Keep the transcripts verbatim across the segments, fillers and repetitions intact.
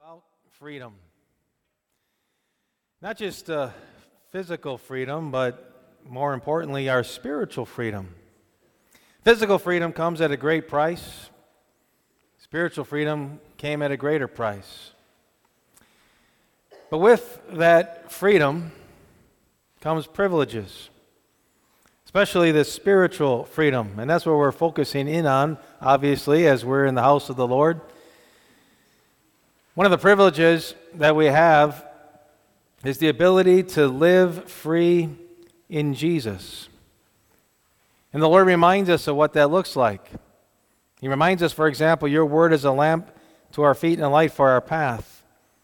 About freedom. Not just uh, physical freedom, but more importantly, our spiritual freedom. Physical freedom comes at a great price. Spiritual freedom came at a greater price. But with that freedom comes privileges, especially the spiritual freedom. And that's what we're focusing in on, obviously, as we're in the house of the Lord. One of the privileges that we have is the ability to live free in Jesus. And the Lord reminds us of what that looks like. He reminds us, for example, your word is a lamp to our feet and a light for our path.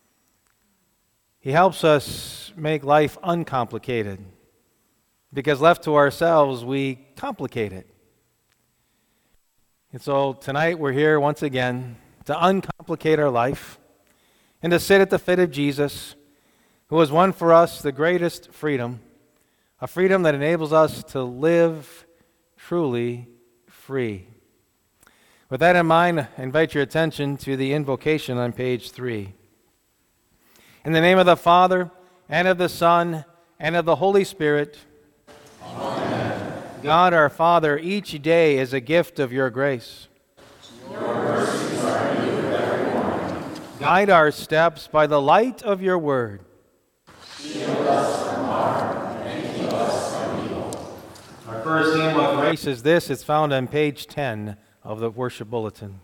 He helps us make life uncomplicated, because left to ourselves, we complicate it. And so tonight we're here once again to uncomplicate our life and to sit at the feet of Jesus, who has won for us the greatest freedom, a freedom that enables us to live truly free. With that in mind, I invite your attention to the invocation on page three. In the name of the Father, and of the Son, and of the Holy Spirit, Amen. God our Father, each day is a gift of your grace. Your mercies are new every morning. Guide our steps by the light of your word. Shield us from harm and keep us from evil. Our first hymn of grace is this. It's found on page ten of the worship bulletin.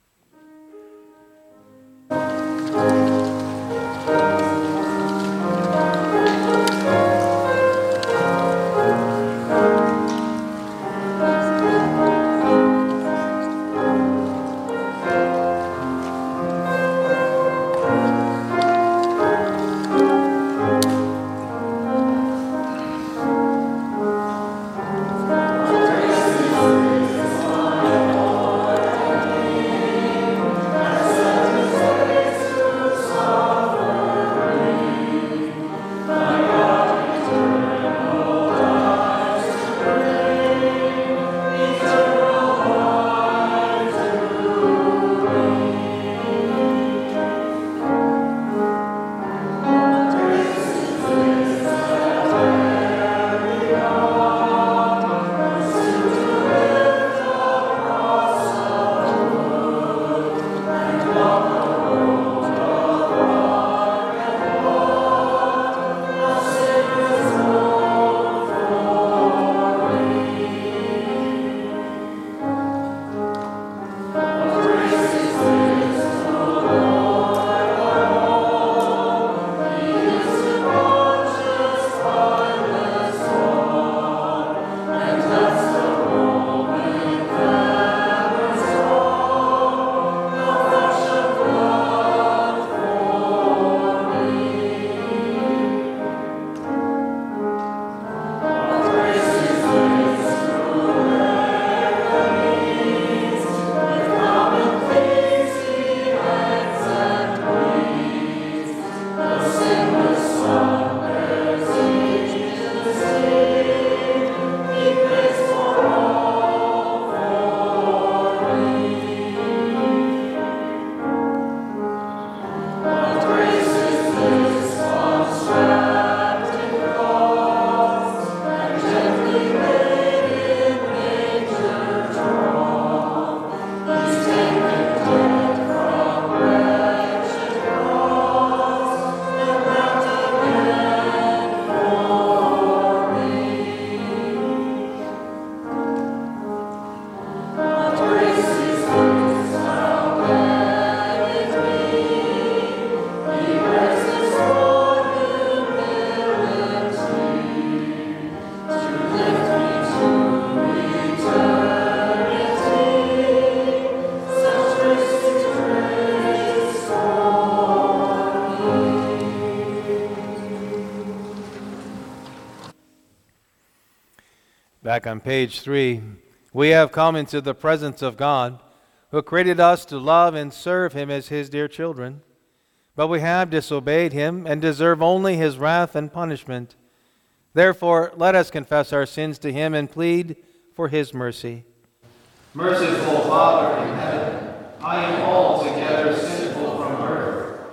Back on page three, we have come into the presence of God, who created us to love and serve Him as His dear children. But we have disobeyed Him and deserve only His wrath and punishment. Therefore, let us confess our sins to Him and plead for His mercy. Merciful Father in heaven, I am altogether sinful from birth.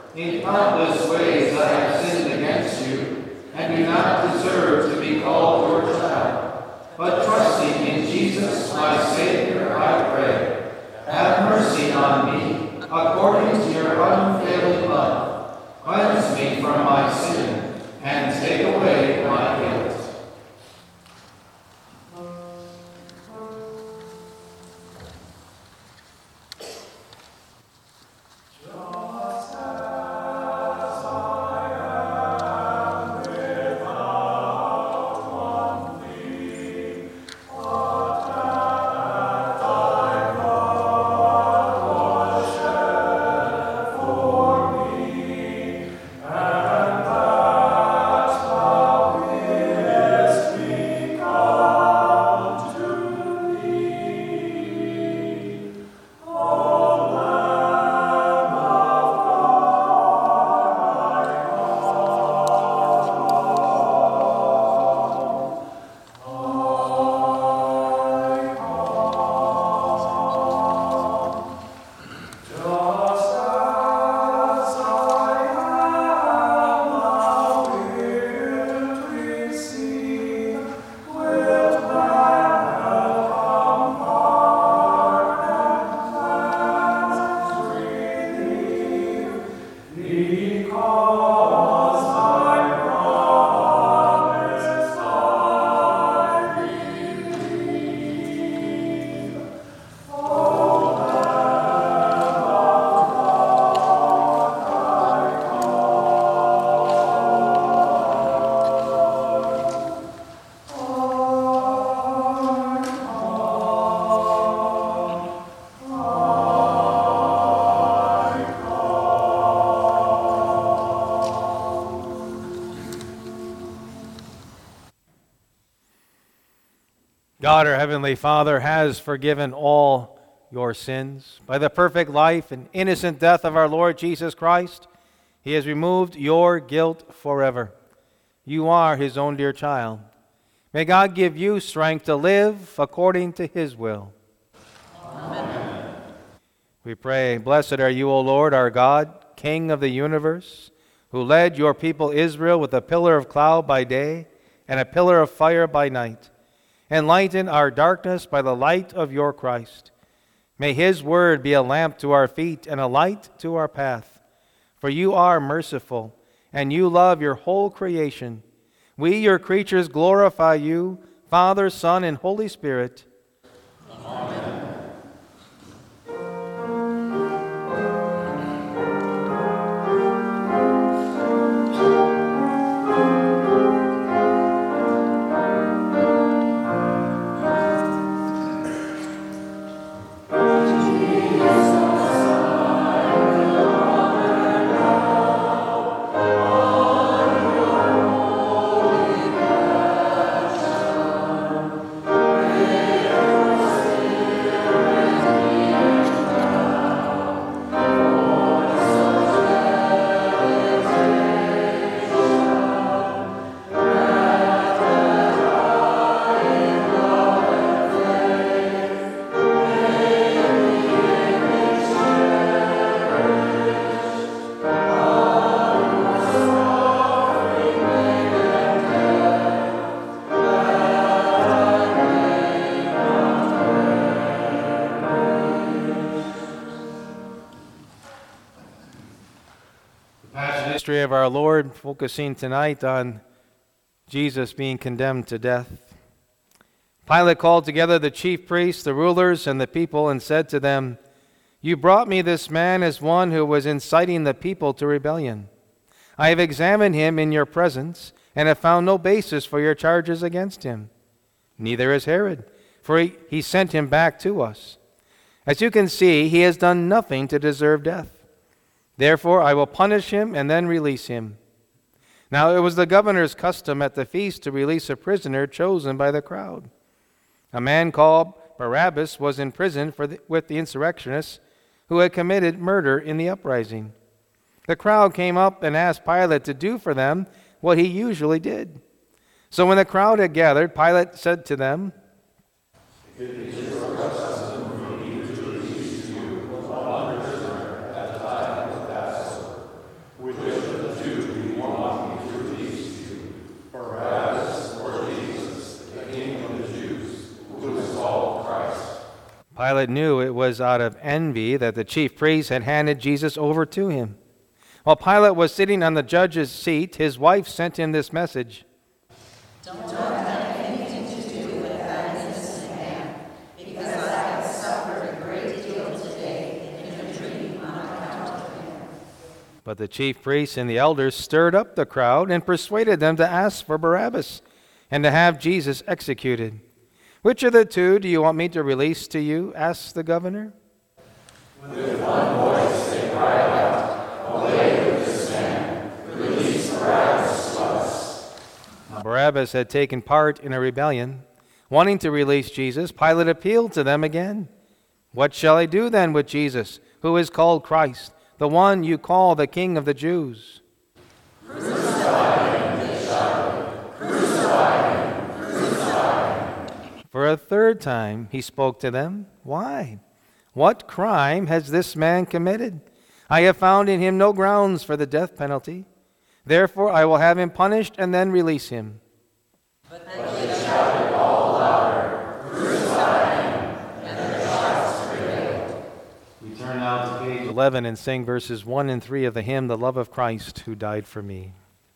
In countless ways I have sinned against you, and do not deserve to be called your child. But trusting in Jesus, my Savior, I pray. Have mercy on me, according to your unfailing love. Cleanse me from my sin, and take away my guilt. God, our Heavenly Father, has forgiven all your sins. By the perfect life and innocent death of our Lord Jesus Christ, He has removed your guilt forever. You are His own dear child. May God give you strength to live according to His will. Amen. We pray, blessed are you, O Lord, our God, King of the universe, who led your people Israel with a pillar of cloud by day and a pillar of fire by night. Enlighten our darkness by the light of your Christ. May His word be a lamp to our feet and a light to our path. For you are merciful, and you love your whole creation. We, your creatures, glorify you, Father, Son, and Holy Spirit. Amen. Of our Lord, focusing tonight on Jesus being condemned to death. Pilate called together the chief priests, the rulers, and the people and said to them, "You brought me this man as one who was inciting the people to rebellion. I have examined him in your presence and have found no basis for your charges against him. Neither has Herod, for he, he sent him back to us. As you can see, he has done nothing to deserve death. Therefore, I will punish him and then release him." Now, it was the governor's custom at the feast to release a prisoner chosen by the crowd. A man called Barabbas was in prison for the, with the insurrectionists who had committed murder in the uprising. The crowd came up and asked Pilate to do for them what he usually did. So when the crowd had gathered, Pilate said to them, "It is your custom for me to release to you one prisoner at the time of Passover." Pilate knew it was out of envy that the chief priests had handed Jesus over to him. While Pilate was sitting on the judge's seat, his wife sent him this message. Don't have anything to do with that innocent man, because I have suffered a great deal today in a dream on account of him. But the chief priests and the elders stirred up the crowd and persuaded them to ask for Barabbas and to have Jesus executed. Which of the two do you want me to release to you? Asked the governor. With one voice they cried out, "Away with this man! Release Barabbas to us!" Barabbas had taken part in a rebellion. Wanting to release Jesus, Pilate appealed to them again. "What shall I do then with Jesus, who is called Christ, the one you call the King of the Jews?" "Crucify him," they shouted. "Crucify him! Crucify him!" For a third time he spoke to them. "Why? What crime has this man committed? I have found in him no grounds for the death penalty. Therefore I will have him punished and then release him." But they shouted all louder, "Crucify him!" and their shouts prevailed. We turn now to page eleven and sing verses one and three of the hymn, "The Love of Christ Who Died for Me."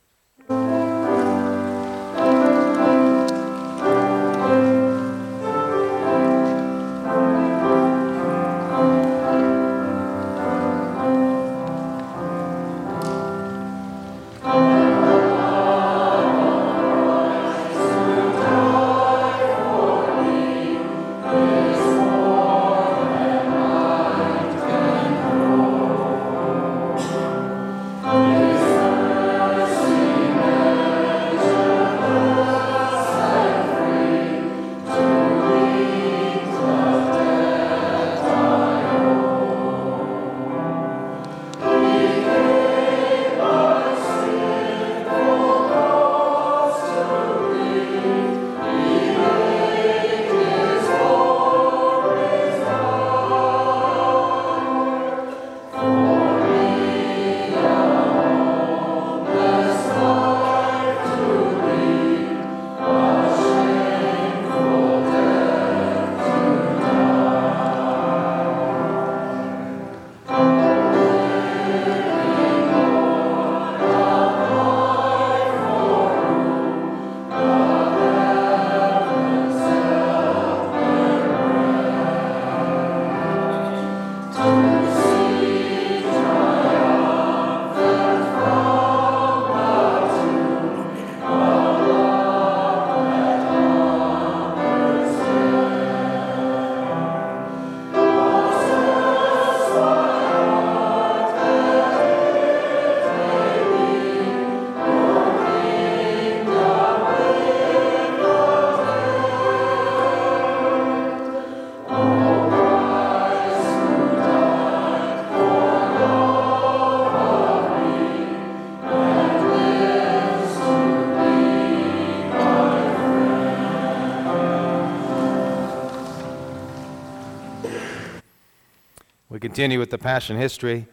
We continue with the Passion history.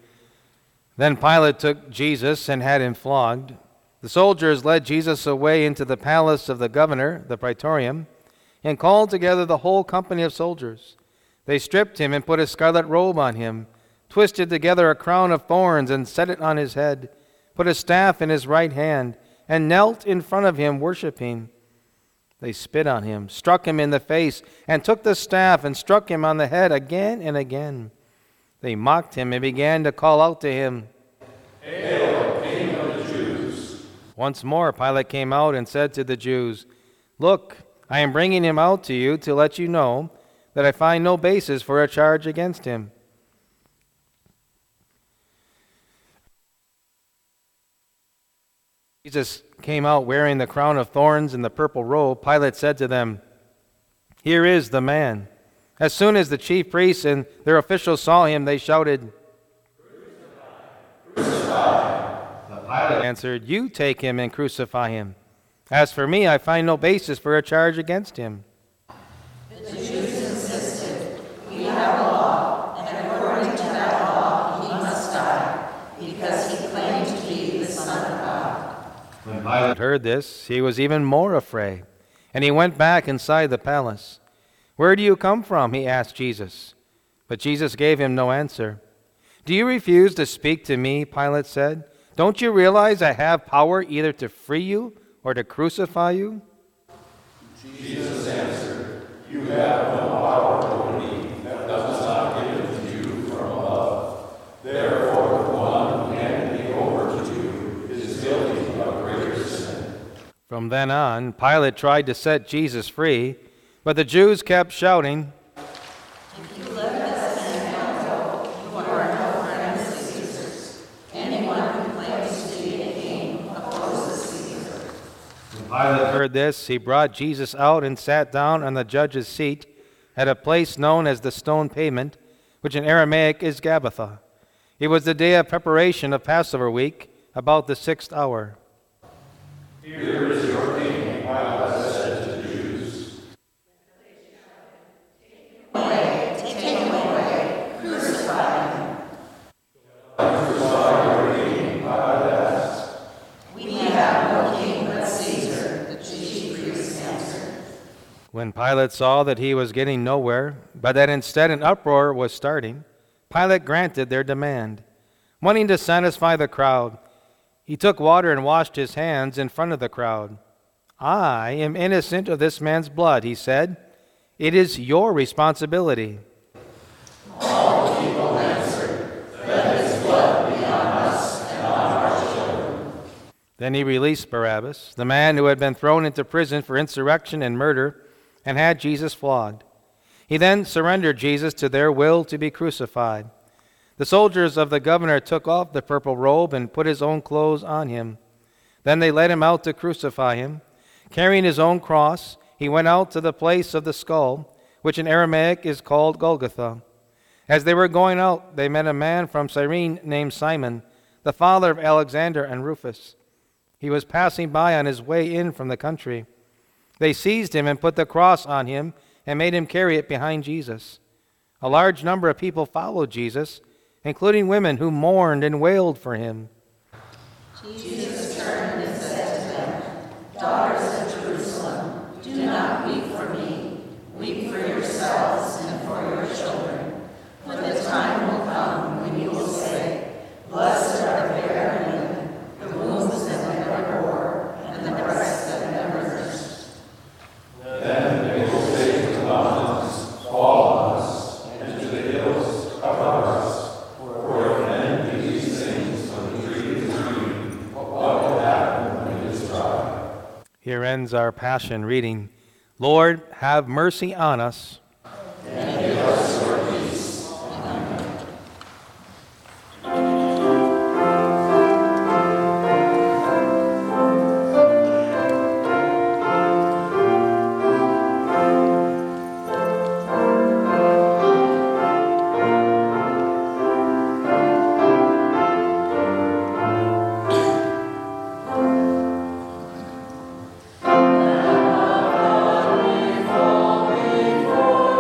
Then Pilate took Jesus and had him flogged. The soldiers led Jesus away into the palace of the governor, the praetorium, and called together the whole company of soldiers. They stripped him and put a scarlet robe on him, twisted together a crown of thorns and set it on his head, put a staff in his right hand, and knelt in front of him, worshiping. They spit on him, struck him in the face, and took the staff and struck him on the head again and again. They mocked him and began to call out to him, "Hail, King of the Jews!" Once more Pilate came out and said to the Jews, "Look, I am bringing him out to you to let you know that I find no basis for a charge against him." Jesus came out wearing the crown of thorns and the purple robe. Pilate said to them, "Here is the man." As soon as the chief priests and their officials saw him, they shouted, "Crucify! Crucify!" But Pilate answered, "You take him and crucify him. As for me, I find no basis for a charge against him." The Jews insisted, "We have a law, and according to that law, he must die, because he claimed to be the Son of God." When Pilate heard this, he was even more afraid, and he went back inside the palace. "Where do you come from?" he asked Jesus. But Jesus gave him no answer. "Do you refuse to speak to me?" Pilate said. "Don't you realize I have power either to free you or to crucify you?" Jesus answered, "You have no power over me that does not give it to you from above. Therefore, the one who handed me over to you is guilty of greater sin." From then on, Pilate tried to set Jesus free, but the Jews kept shouting, If you let this man go, you are no friend of Caesar's. Anyone who claims to be a king opposes Caesar. When Pilate heard this, he brought Jesus out and sat down on the judge's seat at a place known as the Stone Pavement, which in Aramaic is Gabbatha. It was the day of preparation of Passover week, about the sixth hour. "Here is your king," Pilate said to the Jews. Take him away, crucify him. "Crucify your king," Pilate asked. We have no king but Caesar, the chief priests answered. When Pilate saw that he was getting nowhere, but that instead an uproar was starting, Pilate granted their demand. Wanting to satisfy the crowd, he took water and washed his hands in front of the crowd. "I am innocent of this man's blood," he said. "It is your responsibility." All the people answered, "Let his blood be on us and on our children." Then he released Barabbas, the man who had been thrown into prison for insurrection and murder, and had Jesus flogged. He then surrendered Jesus to their will to be crucified. The soldiers of the governor took off the purple robe and put his own clothes on him. Then they led him out to crucify him. Carrying his own cross, he went out to the place of the skull, which in Aramaic is called Golgotha. As they were going out, they met a man from Cyrene named Simon, the father of Alexander and Rufus. He was passing by on his way in from the country. They seized him and put the cross on him and made him carry it behind Jesus. A large number of people followed Jesus, including women who mourned and wailed for him. Jesus turned and said to them, Daughters of Jerusalem, do not weep for me. Weep for yourselves and for your children. For the time will come when you will say, Blessed are the barren women, the wombs that never bore, and the breasts that never nursed. Then they will say to the mountains, Fall on us, and to the hills, cover us. For if men do these things when the tree is green, what will happen when it is dry? Here ends our Passion reading. Lord, have mercy on us. And give us your peace. Before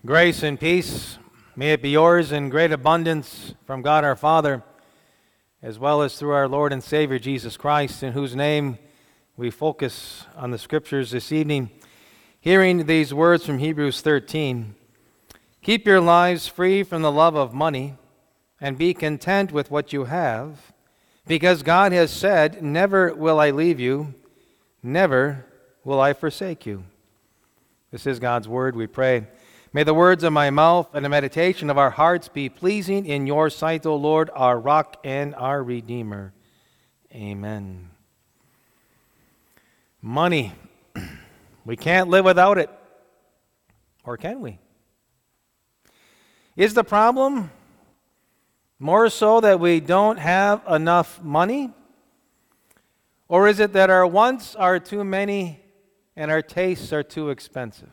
Grace and peace, may it be yours in great abundance from God our Father, as well as through our Lord and Savior Jesus Christ, in whose name we focus on the Scriptures this evening, hearing these words from Hebrews thirteen. Keep your lives free from the love of money, and be content with what you have, because God has said, never will I leave you, never will I forsake you. This is God's word, we pray. May the words of my mouth and the meditation of our hearts be pleasing in your sight, O Lord, our rock and our Redeemer. Amen. Money. We can't live without it. Or can we? Is the problem more so that we don't have enough money? Or is it that our wants are too many and our tastes are too expensive?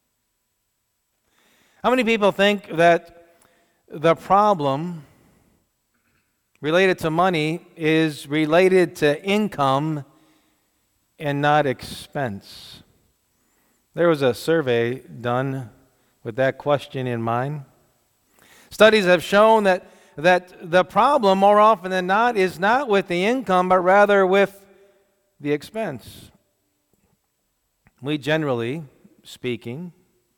How many people think that the problem related to money is related to income and not expense? There was a survey done with that question in mind. Studies have shown that, that the problem, more often than not, is not with the income, but rather with the expense. We generally speaking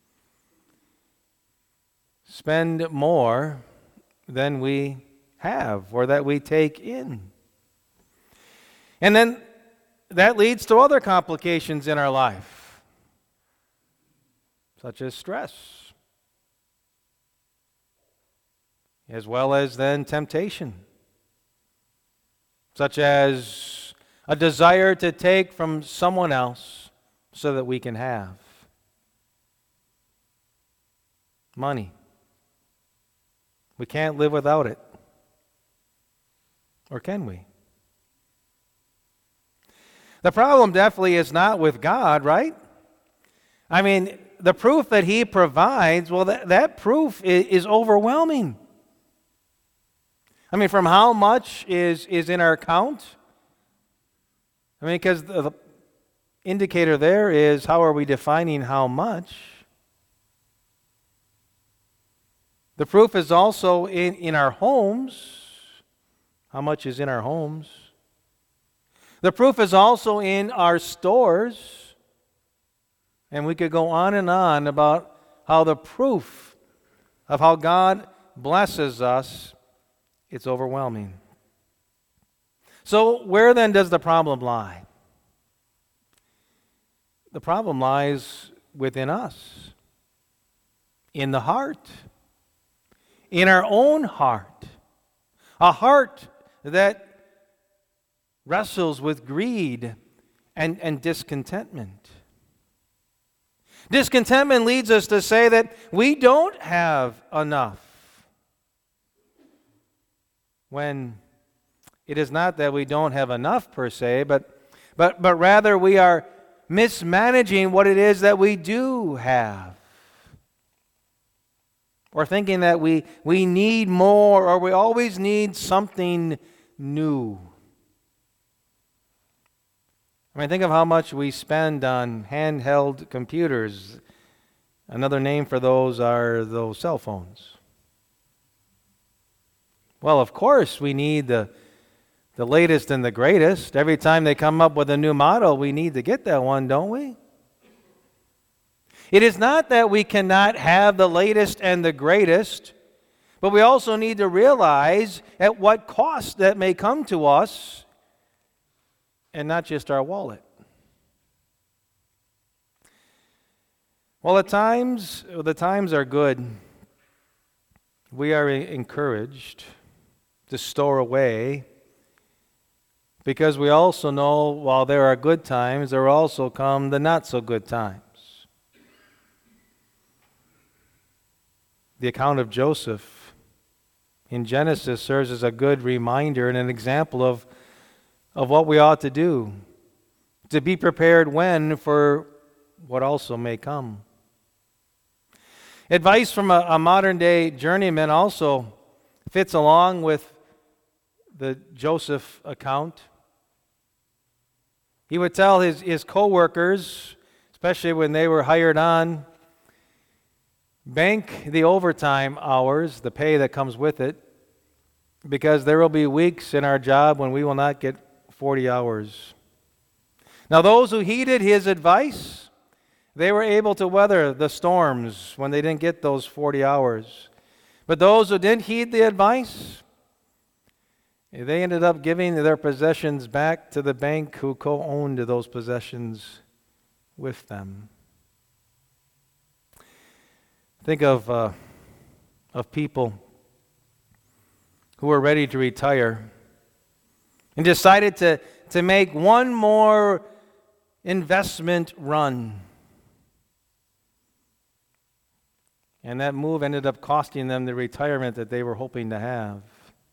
spend more than we have or that we take in. And then that leads to other complications in our life, such as stress, as well as then temptation, such as a desire to take from someone else so that we can have money. We can't live without it. Or can we? The problem definitely is not with God, right? I mean, the proof that He provides, well, that, that proof is, is overwhelming. I mean, from how much is, is in our account? I mean, because the, the indicator there is how are we defining how much? The proof is also in, in our homes. How much is in our homes? The proof is also in our stores. And we could go on and on about how the proof of how God blesses us, it's overwhelming. So where then does the problem lie? The problem lies within us, in the heart. In our own heart, a heart that wrestles with greed and, and discontentment. Discontentment leads us to say that we don't have enough, when it is not that we don't have enough per se, but, but, but rather we are mismanaging what it is that we do have. Or thinking that we, we need more, or we always need something new. I mean, think of how much we spend on handheld computers. Another name for those are those cell phones. Well, of course, we need the, the latest and the greatest. Every time they come up with a new model, we need to get that one, don't we? It is not that we cannot have the latest and the greatest, but we also need to realize at what cost that may come to us, and not just our wallet. Well, at times, the times are good. We are encouraged to store away, because we also know while there are good times, there also come the not so good times. The account of Joseph in Genesis serves as a good reminder and an example of, of what we ought to do, to be prepared when for what also may come. Advice from a, a modern-day journeyman also fits along with the Joseph account. He would tell his, his co-workers, especially when they were hired on, bank the overtime hours, the pay that comes with it, because there will be weeks in our job when we will not get forty hours. Now, those who heeded his advice, they were able to weather the storms when they didn't get those forty hours. But those who didn't heed the advice, they ended up giving their possessions back to the bank who co-owned those possessions with them. Think of, uh, of people who were ready to retire and decided to, to make one more investment run. And that move ended up costing them the retirement that they were hoping to have.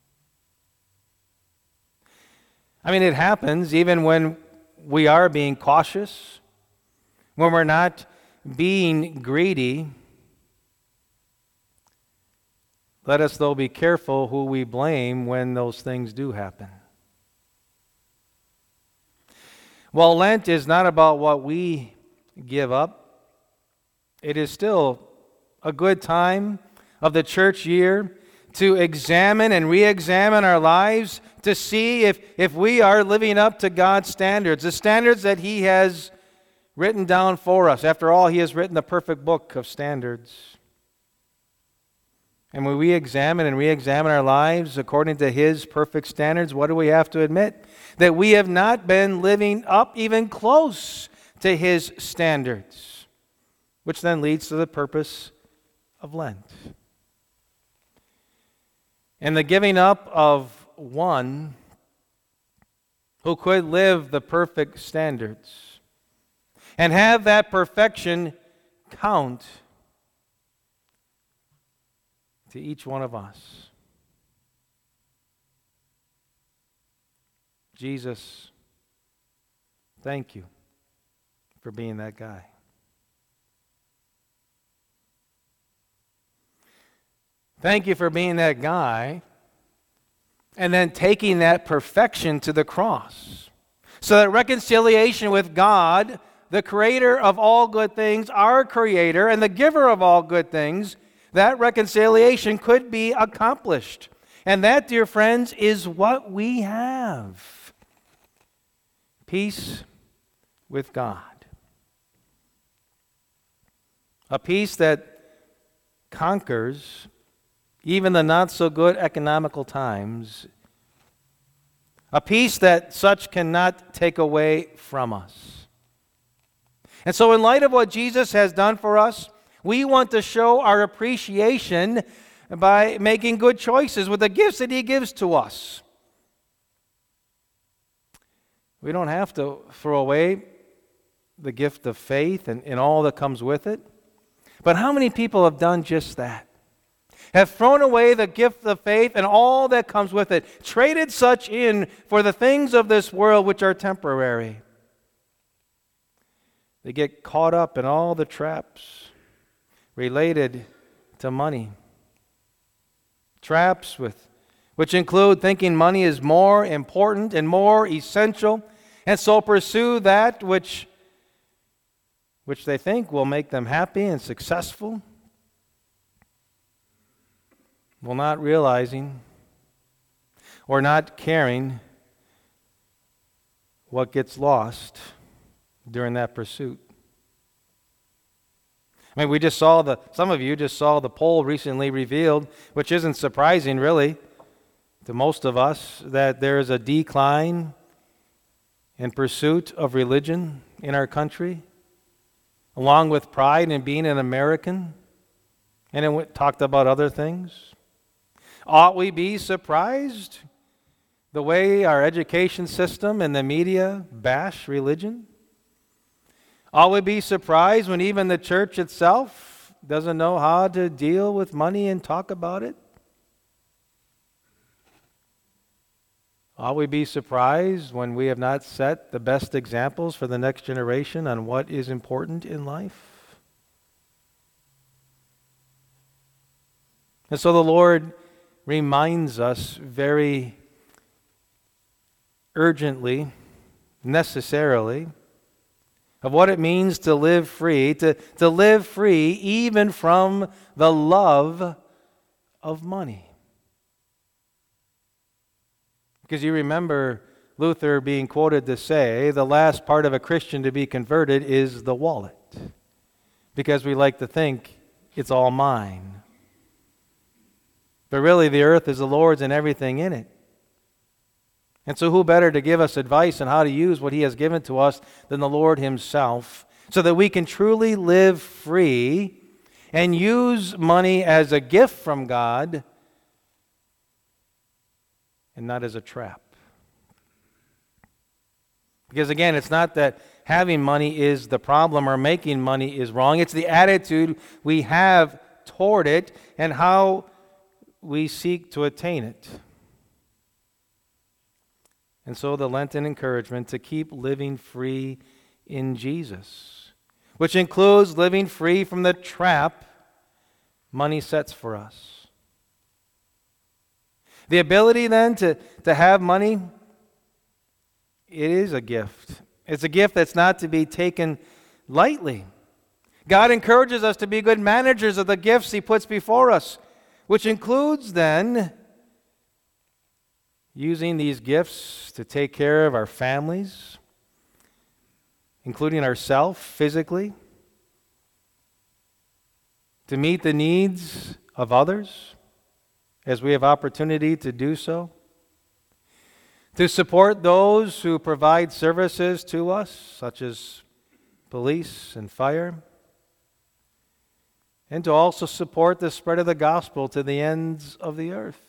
I mean, it happens even when we are being cautious, when we're not being greedy. Let us, though, be careful who we blame when those things do happen. While Lent is not about what we give up, it is still a good time of the church year to examine and re-examine our lives to see if, if we are living up to God's standards, the standards that He has written down for us. After all, He has written the perfect book of standards. And when we examine and re-examine our lives according to His perfect standards, what do we have to admit? That we have not been living up even close to His standards, which then leads to the purpose of Lent. And the giving up of one who could live the perfect standards and have that perfection count to each one of us. Jesus, thank you for being that guy. Thank you for being that guy and then taking that perfection to the cross so that reconciliation with God, the creator of all good things, our creator and the giver of all good things, that reconciliation could be accomplished. And that, dear friends, is what we have. Peace with God. A peace that conquers even the not-so-good economical times. A peace that such cannot take away from us. And so in light of what Jesus has done for us, we want to show our appreciation by making good choices with the gifts that He gives to us. We don't have to throw away the gift of faith and, and all that comes with it. But how many people have done just that? Have thrown away the gift of faith and all that comes with it, traded such in for the things of this world which are temporary. They get caught up in all the traps related to money. Traps with, which include thinking money is more important and more essential, and so pursue that which, which they think will make them happy and successful, while not realizing or not caring what gets lost during that pursuit. I mean, we just saw the, some of you just saw the poll recently revealed, which isn't surprising really to most of us, that there is a decline in pursuit of religion in our country, along with pride in being an American, and it talked about other things. Ought we be surprised the way our education system and the media bash religion? Ought we be surprised when even the church itself doesn't know how to deal with money and talk about it? Ought we be surprised when we have not set the best examples for the next generation on what is important in life? And so the Lord reminds us very urgently, necessarily, of what it means to live free, to, to live free even from the love of money. Because you remember Luther being quoted to say, the last part of a Christian to be converted is the wallet. Because we like to think it's all mine. But really the earth is the Lord's and everything in it. And so who better to give us advice on how to use what He has given to us than the Lord Himself, so that we can truly live free and use money as a gift from God and not as a trap. Because again, it's not that having money is the problem or making money is wrong. It's the attitude we have toward it and how we seek to attain it. And so the Lenten encouragement to keep living free in Jesus, which includes living free from the trap money sets for us. The ability then to, to have money, it is a gift. It's a gift that's not to be taken lightly. God encourages us to be good managers of the gifts He puts before us, which includes then using these gifts to take care of our families, including ourselves physically, to meet the needs of others as we have opportunity to do so, to support those who provide services to us, such as police and fire, and to also support the spread of the gospel to the ends of the earth.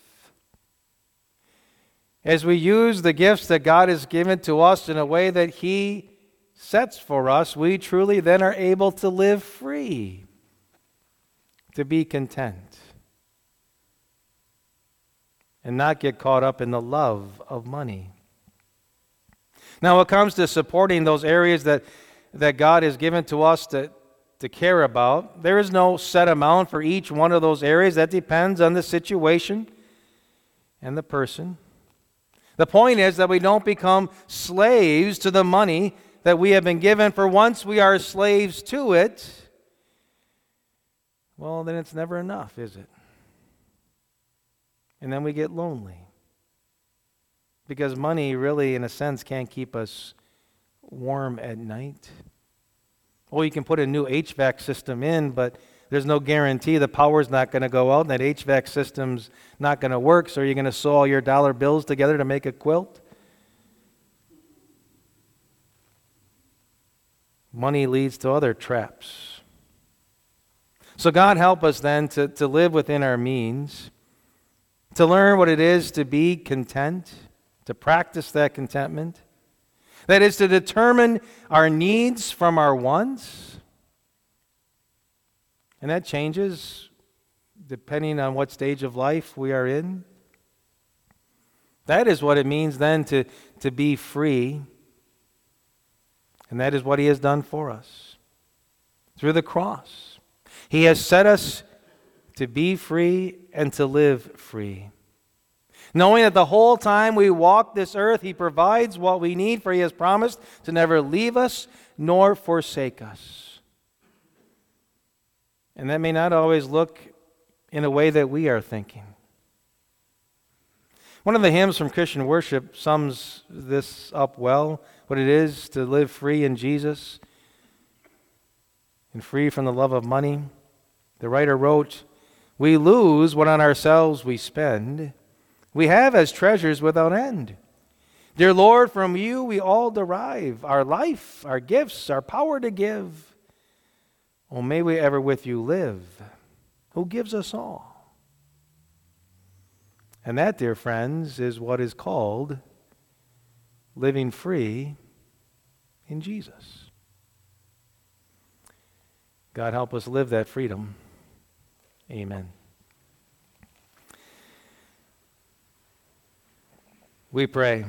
As we use the gifts that God has given to us in a way that He sets for us, we truly then are able to live free, to be content, and not get caught up in the love of money. Now, when it comes to supporting those areas that, that God has given to us to, to care about, there is no set amount for each one of those areas. That depends on the situation and the person. The point is that we don't become slaves to the money that we have been given, for once we are slaves to it, well, then it's never enough, is it? And then we get lonely. Because money really, in a sense, can't keep us warm at night. Or you can put a new H V A C system in, but there's no guarantee the power's not going to go out and that H V A C system's not going to work, so you're going to sew all your dollar bills together to make a quilt. Money leads to other traps. So God help us then to, to live within our means, to learn what it is to be content, to practice that contentment. That is to determine our needs from our wants. And that changes depending on what stage of life we are in. That is what it means then to, to be free. And that is what He has done for us through the cross. He has set us to be free and to live free. Knowing that the whole time we walk this earth, He provides what we need, for He has promised to never leave us nor forsake us. And that may not always look in a way that we are thinking. One of the hymns from Christian worship sums this up well, what it is to live free in Jesus and free from the love of money. The writer wrote, "We lose what on ourselves we spend. We have as treasures without end. Dear Lord, from You we all derive our life, our gifts, our power to give. Oh, may we ever with You live, who gives us all." And that, dear friends, is what is called living free in Jesus. God help us live that freedom. Amen. We pray.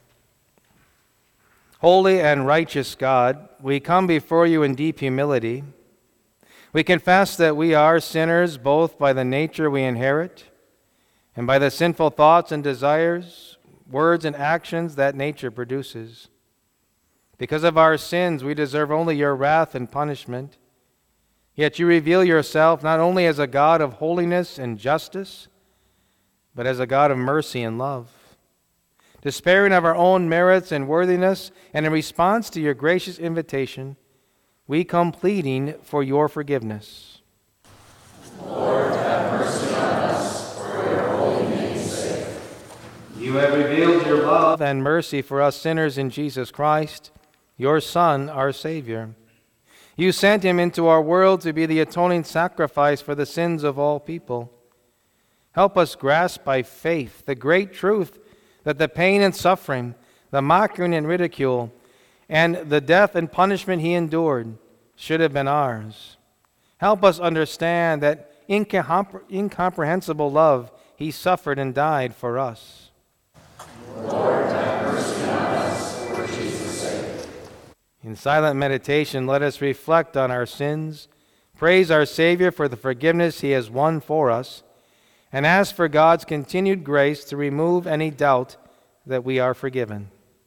Holy and righteous God, we come before You in deep humility. We confess that we are sinners both by the nature we inherit and by the sinful thoughts and desires, words and actions that nature produces. Because of our sins, we deserve only your wrath and punishment. Yet you reveal yourself not only as a God of holiness and justice, but as a God of mercy and love. Despairing of our own merits and worthiness, and in response to your gracious invitation, we come pleading for your forgiveness. Lord, have mercy on us for your holy name's sake. You have revealed your love and mercy for us sinners in Jesus Christ, your Son, our Savior. You sent him into our world to be the atoning sacrifice for the sins of all people. Help us grasp by faith the great truth that the pain and suffering, the mocking and ridicule, and the death and punishment he endured should have been ours. Help us understand that incompre- incomprehensible love he suffered and died for us. Lord, have mercy on us for Jesus' sake. In silent meditation, let us reflect on our sins, praise our Savior for the forgiveness he has won for us, and ask for God's continued grace to remove any doubt that we are forgiven.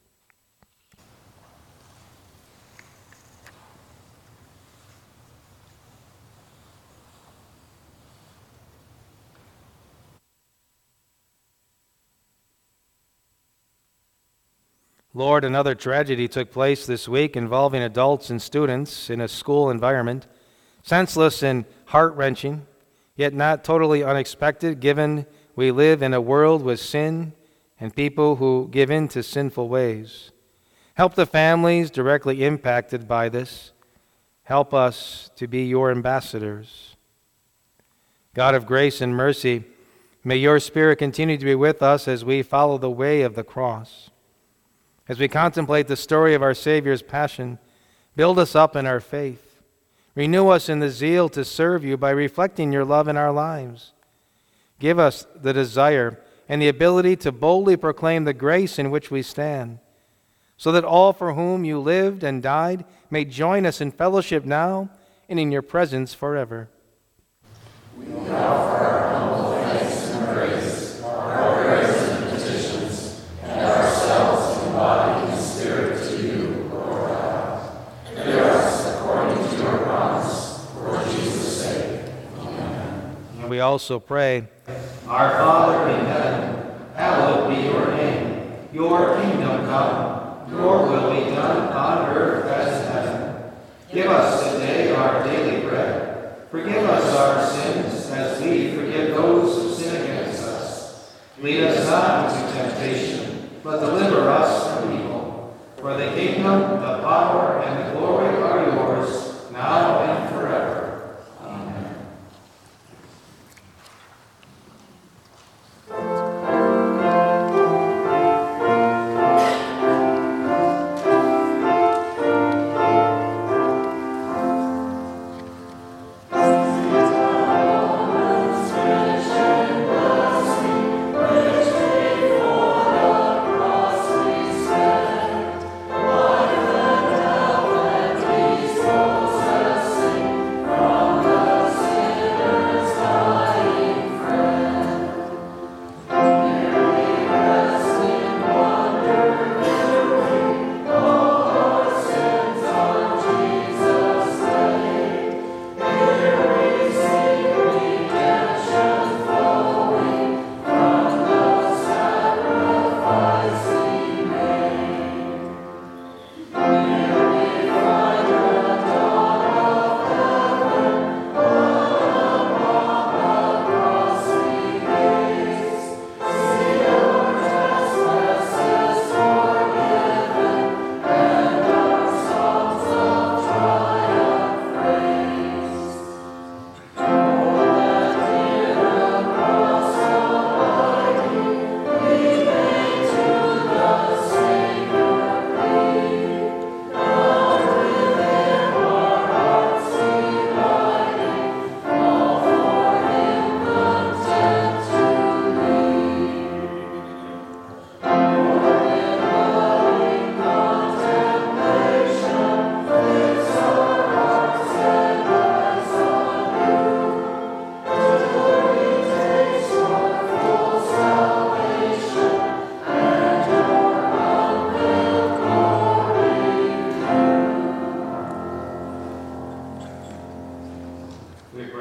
Lord, another tragedy took place this week involving adults and students in a school environment. Senseless and heart-wrenching, yet not totally unexpected, given we live in a world with sin and people who give in to sinful ways. Help the families directly impacted by this. Help us to be your ambassadors. God of grace and mercy, may your Spirit continue to be with us as we follow the way of the cross. As we contemplate the story of our Savior's passion, build us up in our faith. Renew us in the zeal to serve you by reflecting your love in our lives. Give us the desire and the ability to boldly proclaim the grace in which we stand, so that all for whom you lived and died may join us in fellowship now and in your presence forever. We offer our humble thanks and praise, our prayers and petitions, and ourselves in body and spirit to you, Lord God. Hear us according to your promise, for Jesus' sake. Amen. And we also pray, Our Father in heaven, hallowed be your name. Your kingdom come, your will be done on earth as in heaven. Give us today our daily bread. Forgive us our sins as we forgive those who sin against us. Lead us not into temptation, but deliver us from evil. For the kingdom, the power, and the glory are yours, now and forever. Amen.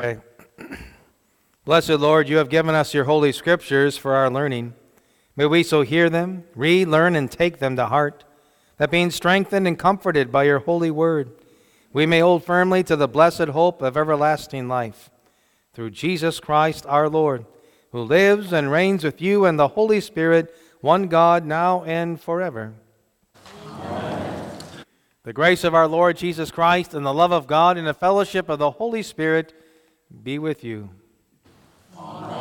pray. Blessed Lord, you have given us your holy scriptures for our learning. May we so hear them, read, learn, and take them to heart, that being strengthened and comforted by your holy word, we may hold firmly to the blessed hope of everlasting life. Through Jesus Christ our Lord, who lives and reigns with you and the Holy Spirit, one God, now and forever. Amen. The grace of our Lord Jesus Christ and the love of God and the fellowship of the Holy Spirit be with you. Amen.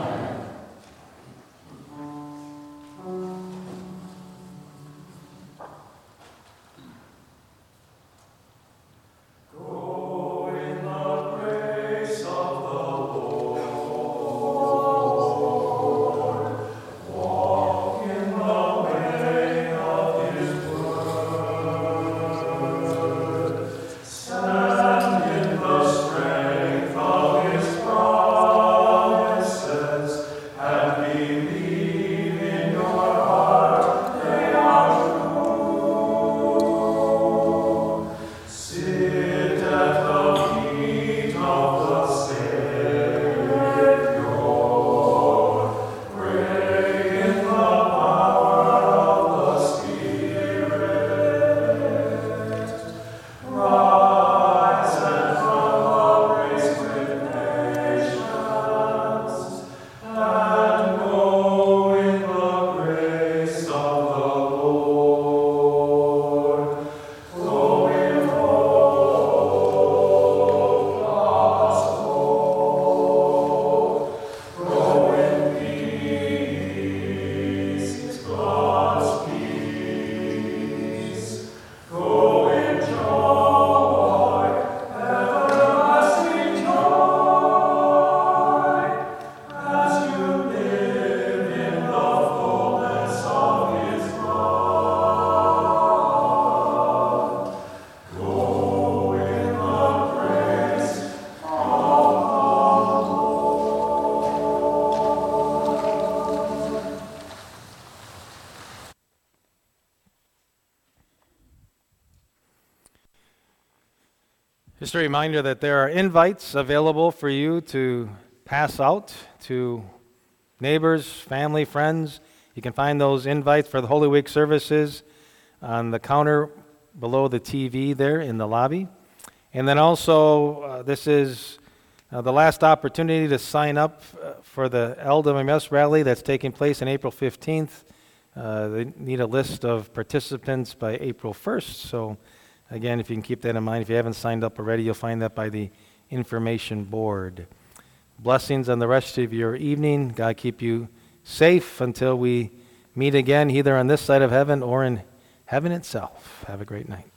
Just a reminder that there are invites available for you to pass out to neighbors, family, friends. You can find those invites for the Holy Week services on the counter below the T V there in the lobby. And then also, uh, this is uh, the last opportunity to sign up uh, for the L W M S rally that's taking place on April fifteenth. Uh, they need a list of participants by April first, so again, if you can keep that in mind, if you haven't signed up already, you'll find that by the information board. Blessings on the rest of your evening. God keep you safe until we meet again, either on this side of heaven or in heaven itself. Have a great night.